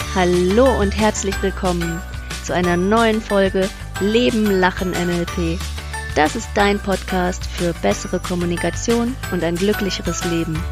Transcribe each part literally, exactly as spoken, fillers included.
Hallo und herzlich willkommen zu einer neuen Folge Leben, Lachen, N L P. Das ist dein Podcast für bessere Kommunikation und ein glücklicheres Leben.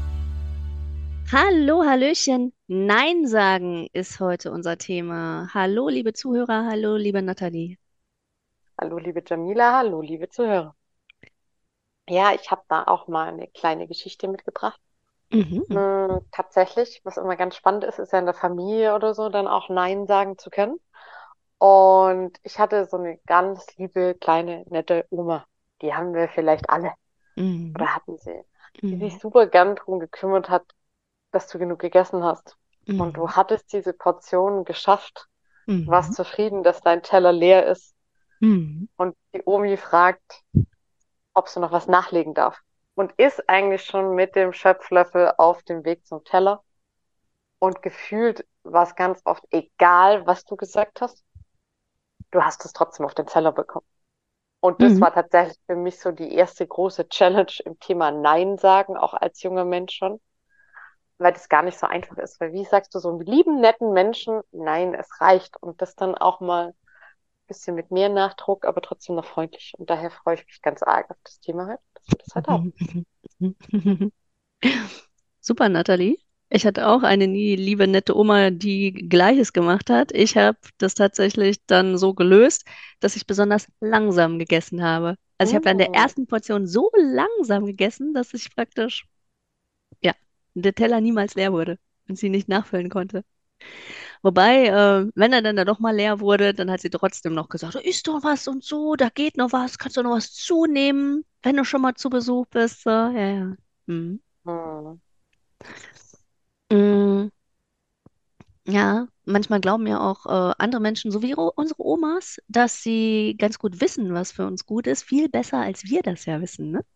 Hallo, Hallöchen, Nein sagen ist heute unser Thema. Hallo, liebe Zuhörer, hallo, liebe Nathalie. Hallo, liebe Jamila, hallo, liebe Zuhörer. Ja, ich habe da auch mal eine kleine Geschichte mitgebracht. Mhm. Hm, tatsächlich, was immer ganz spannend ist, ist ja in der Familie oder so dann auch Nein sagen zu können. Und ich hatte so eine ganz liebe, kleine, nette Oma. Die haben wir vielleicht alle Mhm. oder hatten sie, die sich Mhm. super gern darum gekümmert hat, dass du genug gegessen hast. Und du Mhm. hattest diese Portion geschafft, warst Mhm. zufrieden, dass dein Teller leer ist. Mhm. Und die Omi fragt, ob sie noch was nachlegen darf. Und ist eigentlich schon mit dem Schöpflöffel auf dem Weg zum Teller. Und gefühlt war es ganz oft egal, was du gesagt hast. Du hast es trotzdem auf den Teller bekommen. Und das Mhm. war tatsächlich für mich so die erste große Challenge im Thema Nein sagen, auch als junger Mensch schon, weil das gar nicht so einfach ist. Weil wie sagst du so einem lieben, netten Menschen, nein, es reicht. Und das dann auch mal ein bisschen mit mehr Nachdruck, aber trotzdem noch freundlich. Und daher freue ich mich ganz arg auf das Thema heute, dass wir das heute haben. Mhm. Super, Nathalie. Ich hatte auch eine nie liebe, nette Oma, die Gleiches gemacht hat. Ich habe das tatsächlich dann so gelöst, dass ich besonders langsam gegessen habe. Also ich habe an der Mm. ersten Portion so langsam gegessen, dass ich praktisch, ja, der Teller niemals leer wurde und sie nicht nachfüllen konnte. Wobei, äh, wenn er dann da doch mal leer wurde, dann hat sie trotzdem noch gesagt, isst doch was und so, da geht noch was, kannst du noch was zunehmen, wenn du schon mal zu Besuch bist. So, ja, ja. Mhm. Mm. Mm. Ja, manchmal glauben ja auch äh, andere Menschen, so wie ro- unsere Omas, dass sie ganz gut wissen, was für uns gut ist, viel besser, als wir das ja wissen, ne?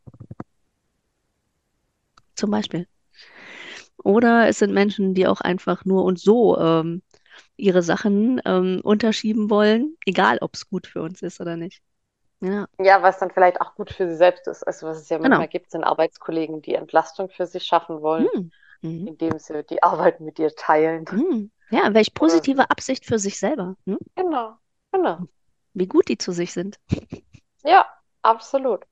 Zum Beispiel. Oder es sind Menschen, die auch einfach nur und so ähm, ihre Sachen ähm, unterschieben wollen, egal ob es gut für uns ist oder nicht. Ja, Ja, was dann vielleicht auch gut für sie selbst ist. Also was es ja genau. manchmal gibt, sind Arbeitskollegen, die Entlastung für sich schaffen wollen, Hm. Mhm. indem sie die Arbeit mit dir teilen. Hm. Ja, welch Oder positive Absicht für sich selber, ne? genau, genau. Wie gut die zu sich sind. Ja, absolut.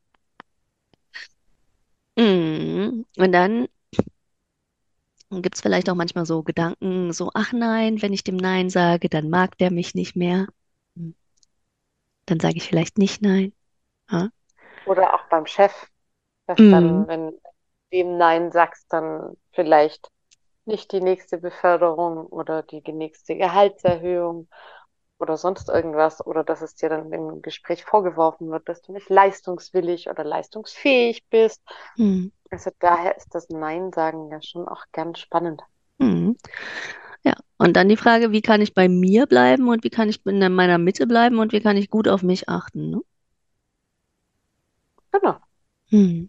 Mhm. Und dann gibt es vielleicht auch manchmal so Gedanken, so, ach nein, wenn ich dem Nein sage, dann mag der mich nicht mehr. Hm. Dann sage ich vielleicht nicht Nein. Ja? Oder auch beim Chef, dass Mm, dann, wenn du dem Nein sagst, dann vielleicht nicht die nächste Beförderung oder die nächste Gehaltserhöhung oder sonst irgendwas, oder dass es dir dann im Gespräch vorgeworfen wird, dass du nicht leistungswillig oder leistungsfähig bist. mm, Also daher ist das Nein sagen ja schon auch ganz spannend. mm. Ja, und dann die Frage, wie kann ich bei mir bleiben und wie kann ich in meiner Mitte bleiben und wie kann ich gut auf mich achten, ne? Genau. Hm.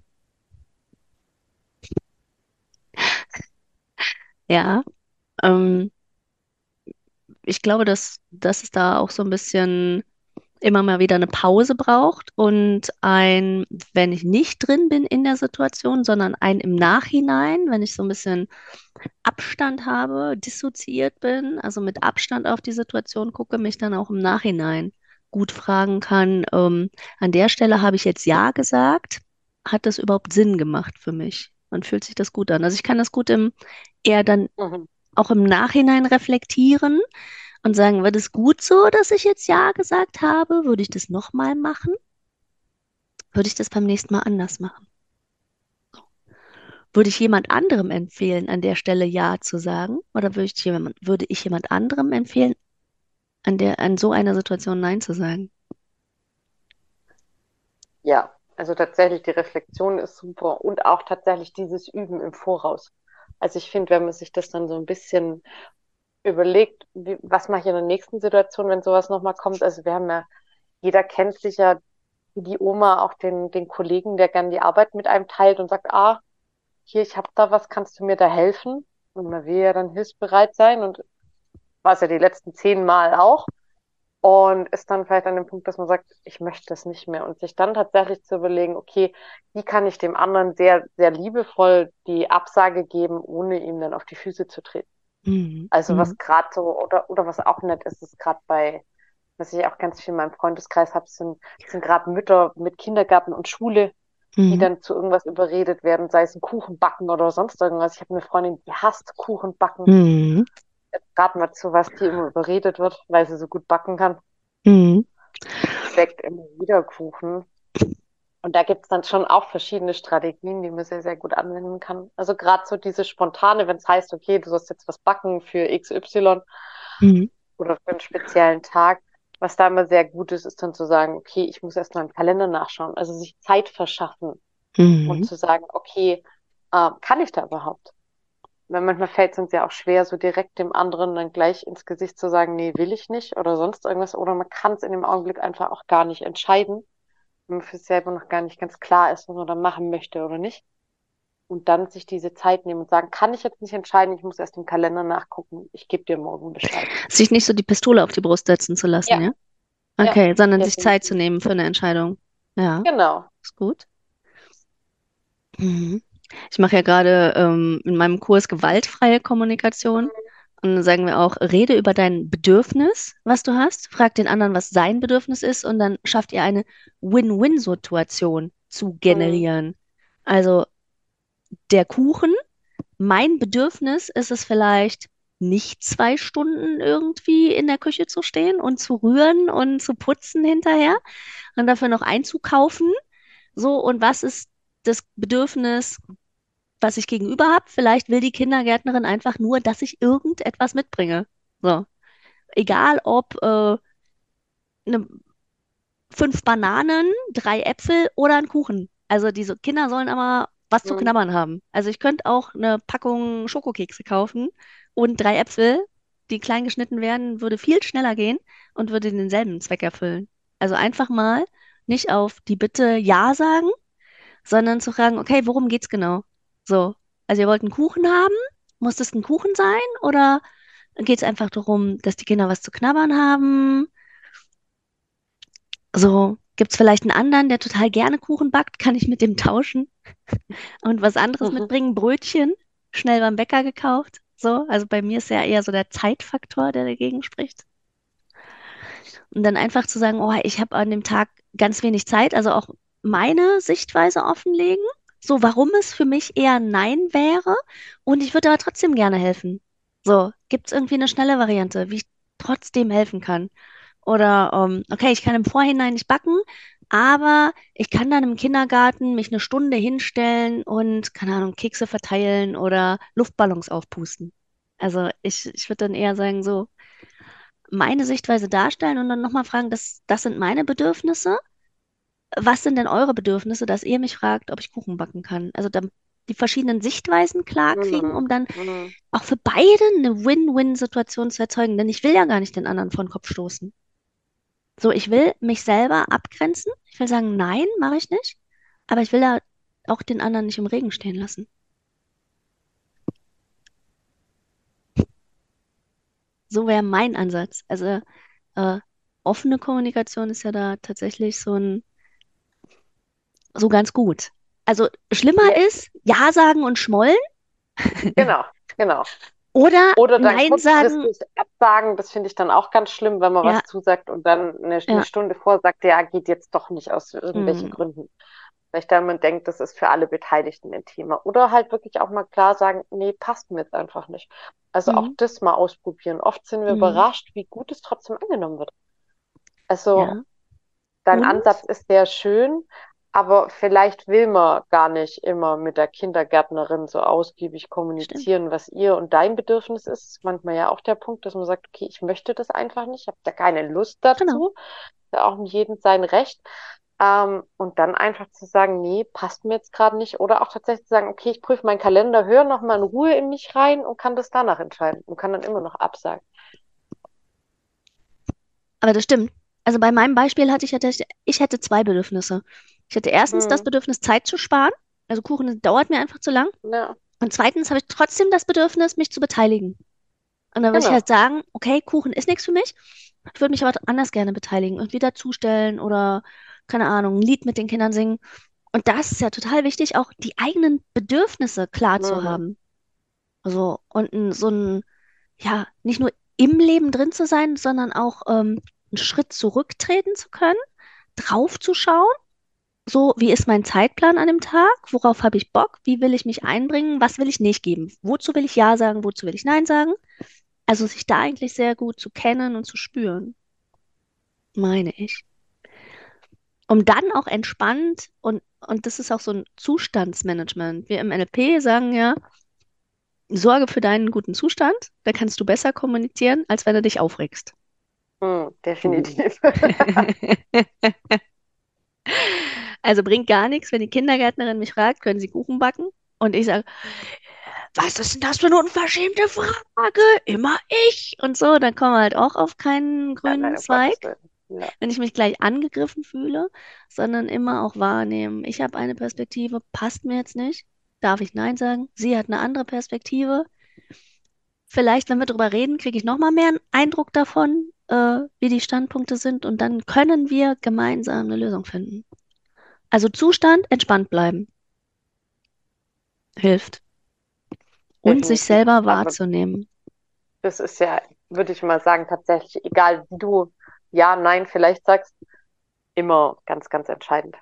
Ja, ähm, ich glaube, dass, dass es da auch so ein bisschen immer mal wieder eine Pause braucht und ein, wenn ich nicht drin bin in der Situation, sondern ein im Nachhinein, wenn ich so ein bisschen Abstand habe, dissoziiert bin, also mit Abstand auf die Situation gucke, mich dann auch im Nachhinein gut fragen kann, ähm, an der Stelle habe ich jetzt Ja gesagt, hat das überhaupt Sinn gemacht für mich? Und fühlt sich das gut an? Also ich kann das gut im, eher dann Mhm. auch im Nachhinein reflektieren und sagen, war das gut so, dass ich jetzt Ja gesagt habe? Würde ich das nochmal machen? Würde ich das beim nächsten Mal anders machen? Würde ich jemand anderem empfehlen, an der Stelle Ja zu sagen? Oder würde ich jemand, würde ich jemand anderem empfehlen, an der, an so einer Situation Nein zu sagen? Ja, also tatsächlich die Reflexion ist super und auch tatsächlich dieses Üben im Voraus. Also ich finde, wenn man sich das dann so ein bisschen überlegt, wie, was mache ich in der nächsten Situation, wenn sowas nochmal kommt. Also wir haben ja, jeder kennt sicher wie die Oma, auch den, den Kollegen, der gern die Arbeit mit einem teilt und sagt, ah, hier, ich habe da was, kannst du mir da helfen? Und man will ja dann hilfsbereit sein und war es ja die letzten zehn Mal auch. Und ist dann vielleicht an dem Punkt, dass man sagt, ich möchte das nicht mehr. Und sich dann tatsächlich zu überlegen, okay, wie kann ich dem anderen sehr, sehr liebevoll die Absage geben, ohne ihm dann auf die Füße zu treten. Mhm. Also Mhm. was gerade so, oder, oder was auch nett ist, ist gerade bei, was ich auch ganz viel in meinem Freundeskreis habe, sind, sind gerade Mütter mit Kindergarten und Schule, die Mhm. dann zu irgendwas überredet werden, sei es ein Kuchen backen oder sonst irgendwas. Ich habe eine Freundin, die hasst Kuchen backen. Mhm. Jetzt raten wir zu, was die immer überredet wird, weil sie so gut backen kann. Mhm. Backt immer wieder Kuchen. Und da gibt es dann schon auch verschiedene Strategien, die man sehr, sehr gut anwenden kann. Also gerade so diese spontane, wenn es heißt, okay, du sollst jetzt was backen für X Y Mhm. oder für einen speziellen Tag. Was da immer sehr gut ist, ist dann zu sagen, okay, ich muss erst mal im Kalender nachschauen. Also sich Zeit verschaffen und Mhm. zu sagen, okay, äh, kann ich da überhaupt? Weil manchmal fällt es uns ja auch schwer, so direkt dem anderen dann gleich ins Gesicht zu sagen, nee, will ich nicht oder sonst irgendwas. Oder man kann es in dem Augenblick einfach auch gar nicht entscheiden, wenn man für sich selber noch gar nicht ganz klar ist, was man da machen möchte oder nicht. Und dann sich diese Zeit nehmen und sagen, kann ich jetzt nicht entscheiden, ich muss erst im Kalender nachgucken, ich gebe dir morgen Bescheid. Sich nicht so die Pistole auf die Brust setzen zu lassen, Ja, ja? ja, Okay, sondern sich Zeit zu definitiv. nehmen für eine Entscheidung. Ja, Genau. ist gut. Mhm. Ich mache ja gerade ähm, in meinem Kurs gewaltfreie Kommunikation. Und dann sagen wir auch, rede über dein Bedürfnis, was du hast, frag den anderen, was sein Bedürfnis ist, und dann schafft ihr eine Win-Win-Situation zu Mhm. generieren. Also der Kuchen, mein Bedürfnis ist es vielleicht, nicht zwei Stunden irgendwie in der Küche zu stehen und zu rühren und zu putzen hinterher und dafür noch einzukaufen. So, und was ist das Bedürfnis, was ich gegenüber habe? Vielleicht will die Kindergärtnerin einfach nur, dass ich irgendetwas mitbringe. So, egal ob äh, ne, fünf Bananen, drei Äpfel oder ein Kuchen. Also diese Kinder sollen aber was zu Mhm. knabbern haben. Also ich könnte auch eine Packung Schokokekse kaufen und drei Äpfel, die klein geschnitten werden, würde viel schneller gehen und würde denselben Zweck erfüllen. Also einfach mal nicht auf die Bitte Ja sagen, sondern zu fragen, okay, worum geht's genau? So, also ihr wollt einen Kuchen haben? Muss das ein Kuchen sein? Oder geht es einfach darum, dass die Kinder was zu knabbern haben? So, gibt es vielleicht einen anderen, der total gerne Kuchen backt? Kann ich mit dem tauschen und was anderes Mhm. mitbringen? Brötchen, schnell beim Bäcker gekauft. So, also bei mir ist ja eher so der Zeitfaktor, der dagegen spricht. Und dann einfach zu sagen, oh, ich habe an dem Tag ganz wenig Zeit, also auch meine Sichtweise offenlegen, so warum es für mich eher Nein wäre. Und ich würde aber trotzdem gerne helfen. So, gibt es irgendwie eine schnelle Variante, wie ich trotzdem helfen kann? Oder, ähm, okay, ich kann im Vorhinein nicht backen, aber ich kann dann im Kindergarten mich eine Stunde hinstellen und, keine Ahnung, Kekse verteilen oder Luftballons aufpusten. Also ich, ich würde dann eher sagen, so, meine Sichtweise darstellen und dann nochmal fragen, das, das sind meine Bedürfnisse. Was sind denn eure Bedürfnisse, dass ihr mich fragt, ob ich Kuchen backen kann? Also dann die verschiedenen Sichtweisen klar kriegen, Mhm. um dann Mhm. auch für beide eine Win-Win-Situation zu erzeugen. Denn ich will ja gar nicht den anderen vor den Kopf stoßen. So, ich will mich selber abgrenzen. Ich will sagen, nein, mache ich nicht. Aber ich will ja auch den anderen nicht im Regen stehen lassen. So wäre mein Ansatz. Also äh, offene Kommunikation ist ja da tatsächlich so ein so ganz gut. Also schlimmer Ja, ist Ja sagen und schmollen genau, genau. oder Oder dann Nein sagen. kurzfristig absagen, das finde ich dann auch ganz schlimm, wenn man Ja, was zusagt und dann eine, eine ja, Stunde vor sagt, ja, geht jetzt doch nicht aus irgendwelchen mm, Gründen. Weil ich dann immer denke, das ist für alle Beteiligten ein Thema. Oder halt wirklich auch mal klar sagen, nee, passt mir jetzt einfach nicht. Also auch mm, das mal ausprobieren. Oft sind wir mm, überrascht, wie gut es trotzdem angenommen wird. Also ja. dein Ansatz Und, ist sehr schön, aber vielleicht will man gar nicht immer mit der Kindergärtnerin so ausgiebig stimmt, kommunizieren, was ihr und dein Bedürfnis ist. Ist manchmal ja auch der Punkt, dass man sagt, okay, ich möchte das einfach nicht, ich habe da keine Lust genau. dazu. Ist ja auch jedem sein Recht. Ähm, und dann einfach zu sagen, nee, passt mir jetzt gerade nicht. Oder auch tatsächlich zu sagen, okay, ich prüfe meinen Kalender, höre nochmal in Ruhe in mich rein und kann das danach entscheiden und kann dann immer noch absagen. Aber das stimmt. Also bei meinem Beispiel hatte ich, hatte ich, ich hätte zwei Bedürfnisse. Ich hätte erstens das Hm, Bedürfnis, Zeit zu sparen. Also Kuchen dauert mir einfach zu lang. ja, Und zweitens habe ich trotzdem das Bedürfnis, mich zu beteiligen. Und dann würde ich halt genau. sagen, okay, Kuchen ist nichts für mich. Ich würde mich aber anders gerne beteiligen, irgendwie dazustellen oder, keine Ahnung, ein Lied mit den Kindern singen. Und das ist ja total wichtig, auch die eigenen Bedürfnisse klar zu Mhm. haben. Also, und ein, so ein, ja, nicht nur im Leben drin zu sein, sondern auch ähm, einen Schritt zurücktreten zu können, drauf zu schauen. So, wie ist mein Zeitplan an dem Tag? Worauf habe ich Bock? Wie will ich mich einbringen? Was will ich nicht geben? Wozu will ich Ja sagen? Wozu will ich Nein sagen? Also sich da eigentlich sehr gut zu kennen und zu spüren, meine ich. Um dann auch entspannt und, und das ist auch so ein Zustandsmanagement. Wir im N L P sagen ja, sorge für deinen guten Zustand, da kannst du besser kommunizieren, als wenn du dich aufregst. Hm, Uh. definitiv. Also bringt gar nichts, wenn die Kindergärtnerin mich fragt, können Sie Kuchen backen? Und ich sage, was ist denn das für eine unverschämte Frage? Immer ich. Und so, dann kommen wir halt auch auf keinen Ja, grünen nein, um Gottes Zweig, Willen. Ja. wenn ich mich gleich angegriffen fühle, sondern immer auch wahrnehmen, ich habe eine Perspektive, passt mir jetzt nicht. Darf ich Nein sagen? Sie hat eine andere Perspektive. Vielleicht, wenn wir drüber reden, kriege ich noch mal mehr einen Eindruck davon, äh, wie die Standpunkte sind und dann können wir gemeinsam eine Lösung finden. Also Zustand, entspannt bleiben, hilft. Und sich Definitiv. selber Aber wahrzunehmen. das ist ja, würde ich mal sagen, tatsächlich, egal wie du ja, nein vielleicht sagst, immer ganz, ganz entscheidend.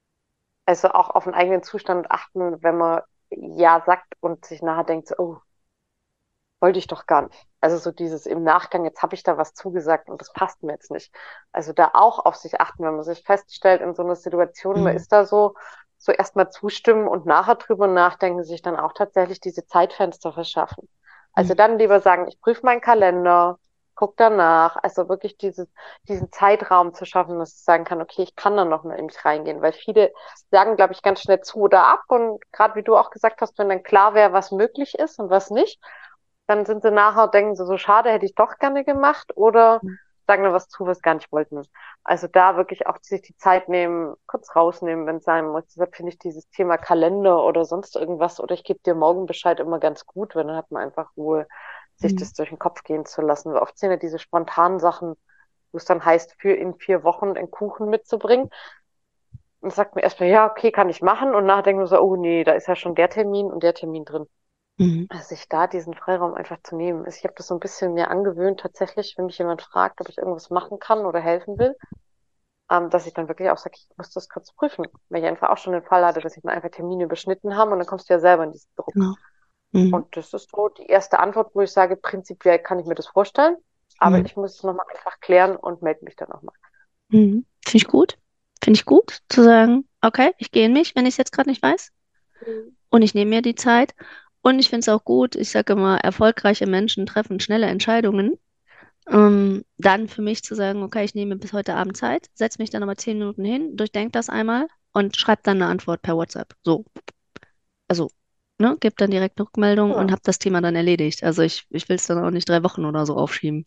Also auch auf den eigenen Zustand achten, wenn man ja sagt und sich nachher denkt, so, oh, wollte ich doch gar nicht. Also so dieses im Nachgang, jetzt habe ich da was zugesagt und das passt mir jetzt nicht. Also da auch auf sich achten, wenn man sich feststellt in so einer Situation, man Mhm. ist da so, so erstmal zustimmen und nachher drüber nachdenken, sich dann auch tatsächlich diese Zeitfenster verschaffen. Also Mhm. dann lieber sagen, ich prüfe meinen Kalender, guck danach, also wirklich dieses, diesen Zeitraum zu schaffen, dass ich sagen kann, okay, ich kann dann noch mal in mich reingehen, weil viele sagen, glaube ich, ganz schnell zu oder ab und gerade wie du auch gesagt hast, wenn dann klar wäre, was möglich ist und was nicht, dann sind sie nachher, denken sie so, schade, hätte ich doch gerne gemacht oder sagen dann was zu, was gar nicht wollten. Also da wirklich auch sich die Zeit nehmen, kurz rausnehmen, wenn es sein muss. Deshalb finde ich dieses Thema Kalender oder sonst irgendwas oder ich gebe dir morgen Bescheid immer ganz gut, weil dann hat man einfach Ruhe, sich Mhm. das durch den Kopf gehen zu lassen. Weil oft sind ja diese spontanen Sachen, wo es dann heißt, für in vier Wochen einen Kuchen mitzubringen. Und sagt mir erstmal, ja, okay, kann ich machen. Und nachher denken wir so, oh nee, da ist ja schon der Termin und der Termin drin, Mhm. sich da diesen Freiraum einfach zu nehmen. Also ich habe das so ein bisschen mir angewöhnt, tatsächlich, wenn mich jemand fragt, ob ich irgendwas machen kann oder helfen will, ähm, dass ich dann wirklich auch sage, ich muss das kurz prüfen. Weil ich einfach auch schon den Fall hatte, dass ich dann einfach Termine überschnitten habe und dann kommst du ja selber in diesen Druck. Genau. Mhm. Und das ist so die erste Antwort, wo ich sage, prinzipiell kann ich mir das vorstellen, aber Mhm. ich muss es nochmal einfach klären und melde mich dann nochmal. Mhm. Finde ich gut. Finde ich gut, zu sagen, okay, ich gehe in mich, wenn ich es jetzt gerade nicht weiß. Mhm. Und ich nehme mir die Zeit. Und ich finde es auch gut, ich sage immer, erfolgreiche Menschen treffen schnelle Entscheidungen. Ähm, dann für mich zu sagen, okay, ich nehme bis heute Abend Zeit, setze mich dann aber zehn Minuten hin, durchdenke das einmal und schreibe dann eine Antwort per WhatsApp. So, also, ne, gebe dann direkt eine Rückmeldung und Ja, habe das Thema dann erledigt. Also ich, ich will es dann auch nicht drei Wochen oder so aufschieben.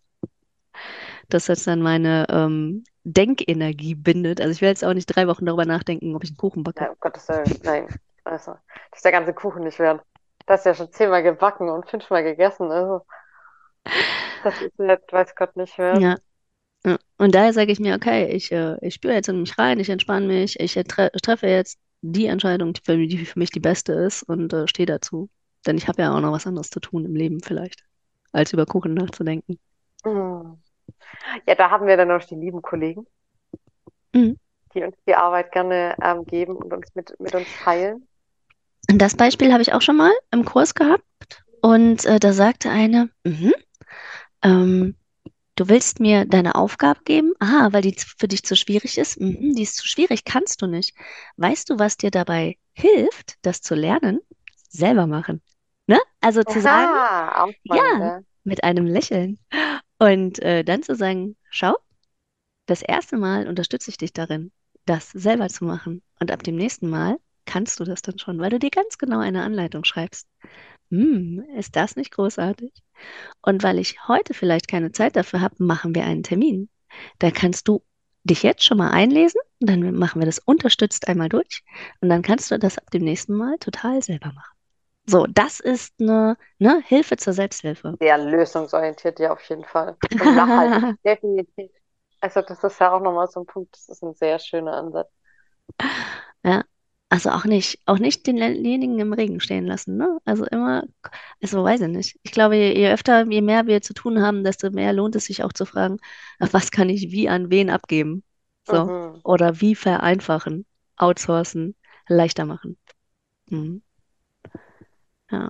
Das jetzt dann meine ähm, Denkenergie bindet. Also ich will jetzt auch nicht drei Wochen darüber nachdenken, ob ich einen Kuchen backe. nein, um Gottes Willen, nein. Also, das ist der ganze Kuchen nicht wert. Das ist ja schon zehnmal gebacken und fünfmal gegessen. Also, das ist nicht, weiß Gott, nicht wert. Ja. Ja. Und daher sage ich mir, okay, ich, äh, ich spüre jetzt in mich rein, ich entspanne mich, ich äh, tre treffe jetzt die Entscheidung, die für, mich- die für mich die beste ist und äh, stehe dazu. Denn ich habe ja auch noch was anderes zu tun im Leben vielleicht, als über Kuchen nachzudenken. Mhm. Ja, da haben wir dann noch die lieben Kollegen, Mhm. die uns die Arbeit gerne ähm, geben und uns mit, mit uns teilen. Und das Beispiel habe ich auch schon mal im Kurs gehabt. Und äh, da sagte eine, mhm, ähm, du willst mir deine Aufgabe geben? Aha, weil die z- für dich zu schwierig ist? Mhm, die ist zu schwierig, kannst du nicht. Weißt du, was dir dabei hilft, das zu lernen? Selber machen. Ne? Also zu sagen, Aha, auch ja, spannend, ja. mit einem Lächeln. Und äh, dann zu sagen, schau, das erste Mal unterstütze ich dich darin, das selber zu machen. Und ab dem nächsten Mal kannst du das dann schon, weil du dir ganz genau eine Anleitung schreibst. Hm, ist das nicht großartig? Und weil ich heute vielleicht keine Zeit dafür habe, machen wir einen Termin. Da kannst du dich jetzt schon mal einlesen und dann machen wir das unterstützt einmal durch und dann kannst du das ab dem nächsten Mal total selber machen. So, das ist eine, ne, Hilfe zur Selbsthilfe. Sehr lösungsorientiert, ja, auf jeden Fall. Und nachhaltig, definitiv. Also, das ist ja auch nochmal so ein Punkt, das ist ein sehr schöner Ansatz. Ja. Also auch nicht, auch nicht denjenigen im Regen stehen lassen, ne? Also immer, also weiß ich nicht. Ich glaube, je, je öfter, je mehr wir zu tun haben, desto mehr lohnt es sich auch zu fragen, ach, was kann ich wie an wen abgeben? So. Mhm. Oder wie vereinfachen, outsourcen, leichter machen. Mhm. Ja.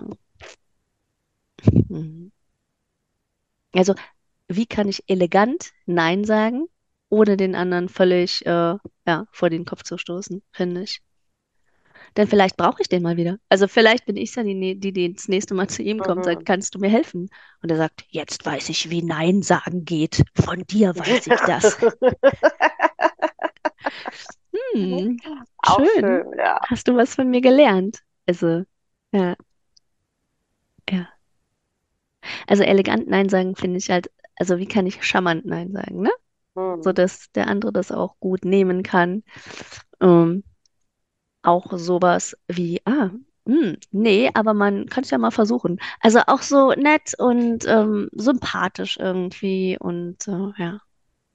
Mhm. Also, wie kann ich elegant Nein sagen, ohne den anderen völlig, äh, ja, vor den Kopf zu stoßen, finde ich. Denn vielleicht brauche ich den mal wieder. Also vielleicht bin ich ja die, ne- die, die das nächste Mal zu ihm kommt und sagt, Mhm. kannst du mir helfen? Und er sagt, jetzt weiß ich, wie Nein sagen geht. Von dir weiß ich das. Hm, Auch schön. schön, ja. Hast du was von mir gelernt? Also, ja, ja. Also elegant Nein sagen finde ich halt, also wie kann ich charmant Nein sagen, ne? So Mhm. dass der andere das auch gut nehmen kann. Ähm, auch sowas wie, ah, hm, nee, aber man kann es ja mal versuchen. Also auch so nett und ähm, sympathisch irgendwie und äh, ja,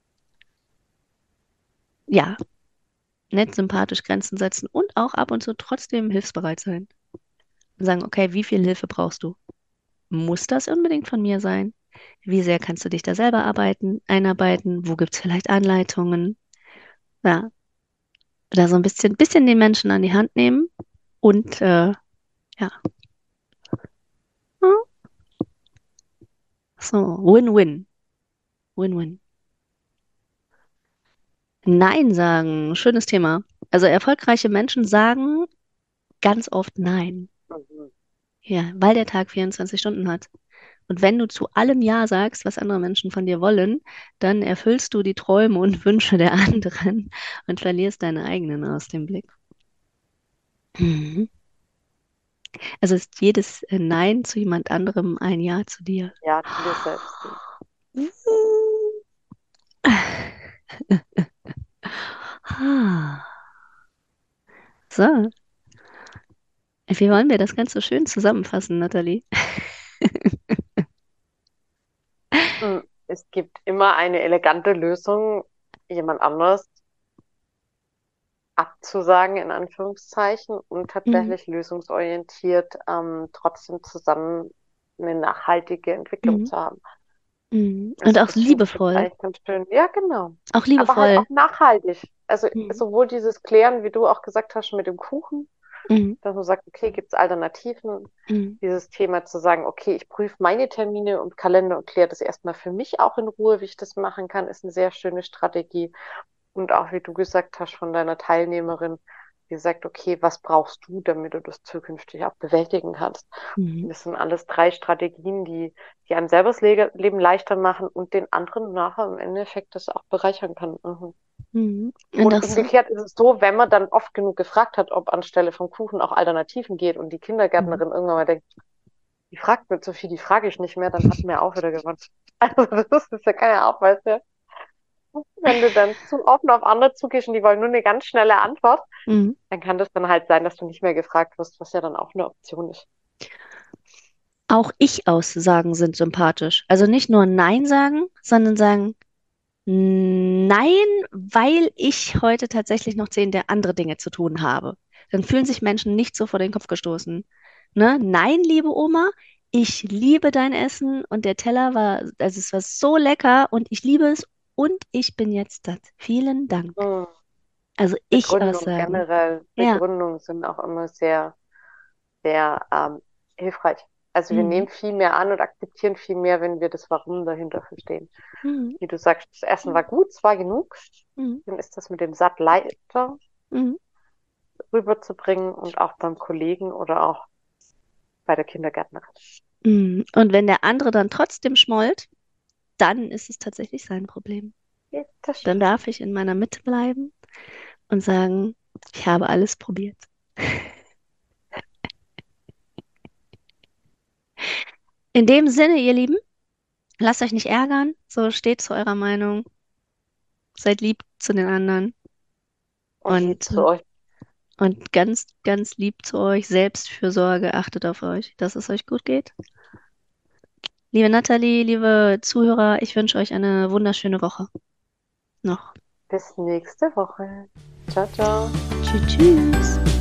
ja, nett, sympathisch Grenzen setzen und auch ab und zu trotzdem hilfsbereit sein. Und sagen, okay, wie viel Hilfe brauchst du? Muss das unbedingt von mir sein? Wie sehr kannst du dich da selber arbeiten, einarbeiten? Wo gibt es vielleicht Anleitungen? Ja, da so ein bisschen, bisschen den Menschen an die Hand nehmen und äh, ja, so, Win-Win, Win-Win. Nein sagen, schönes Thema. Also erfolgreiche Menschen sagen ganz oft Nein. Mhm. Ja, weil der Tag vierundzwanzig Stunden hat. Und wenn du zu allem Ja sagst, was andere Menschen von dir wollen, dann erfüllst du die Träume und Wünsche der anderen und verlierst deine eigenen aus dem Blick. Mhm. Also ist jedes äh, Nein zu jemand anderem ein Ja zu dir. Ja, zu dir selbst. So, wie wollen wir das Ganze schön zusammenfassen, Nathalie? Mhm. Es gibt immer eine elegante Lösung, jemand anders abzusagen, in Anführungszeichen, und Mhm. tatsächlich lösungsorientiert ähm, trotzdem zusammen eine nachhaltige Entwicklung Mhm. zu haben. Mhm. Und Also auch das finde ich jetzt liebevoll. eigentlich ganz schön. Ja, genau. Auch Aber halt liebevoll. auch nachhaltig. Also Mhm. sowohl dieses Klären, wie du auch gesagt hast, mit dem Kuchen, Mhm. dass man sagt, okay, gibt es Alternativen? Mhm. Dieses Thema zu sagen, okay, ich prüfe meine Termine und Kalender und kläre das erstmal für mich auch in Ruhe, wie ich das machen kann, ist eine sehr schöne Strategie. Und auch, wie du gesagt hast, von deiner Teilnehmerin, die sagt, okay, was brauchst du, damit du das zukünftig auch bewältigen kannst? Mhm. Das sind alles drei Strategien, die, die einem selber das Le- Leben leichter machen und den anderen nachher im Endeffekt das auch bereichern kann. Mhm. Mhm. Und Und auch so. umgekehrt ist es so, wenn man dann oft genug gefragt hat, ob anstelle vom Kuchen auch Alternativen geht und die Mhm. Kindergärtnerin irgendwann mal denkt, die fragt mir zu viel, die frage ich nicht mehr, dann hat mir auch wieder gewonnen. Also das ist ja keine Art, weißt du, wenn du dann zu offen auf andere zugehst und die wollen nur eine ganz schnelle Antwort, Mhm. dann kann das dann halt sein, dass du nicht mehr gefragt wirst, was ja dann auch eine Option ist. Auch Ich-Aussagen sind sympathisch. Also nicht nur Nein sagen, sondern sagen, Nein, weil ich heute tatsächlich noch zehn der andere Dinge zu tun habe. Dann fühlen sich Menschen nicht so vor den Kopf gestoßen. Ne? Nein, liebe Oma, ich liebe dein Essen und der Teller war, also es war so lecker und ich liebe es und ich bin jetzt satt. Vielen Dank. Hm. Also ich Begründung aussagen. generell, Ja. Begründungen sind auch immer sehr, sehr ähm, hilfreich. Also wir Mhm. nehmen viel mehr an und akzeptieren viel mehr, wenn wir das Warum dahinter verstehen. Mhm. Wie du sagst, das Essen war gut, es war genug, Mhm. dann ist das mit dem Satt leichter Mhm. rüberzubringen und auch beim Kollegen oder auch bei der Kindergärtnerin. Mhm. Und wenn der andere dann trotzdem schmollt, dann ist es tatsächlich sein Problem. Ja, das Dann stimmt. darf ich in meiner Mitte bleiben und sagen, ich habe alles probiert. In dem Sinne, ihr Lieben, lasst euch nicht ärgern, so steht zu eurer Meinung, seid lieb zu den anderen Und lieb und, zu äh, euch. und ganz, ganz lieb zu euch, Selbstfürsorge, achtet auf euch, dass es euch gut geht. Liebe Nathalie, liebe Zuhörer, ich wünsche euch eine wunderschöne Woche noch. Bis nächste Woche. Ciao, ciao. Tschüss, tschüss.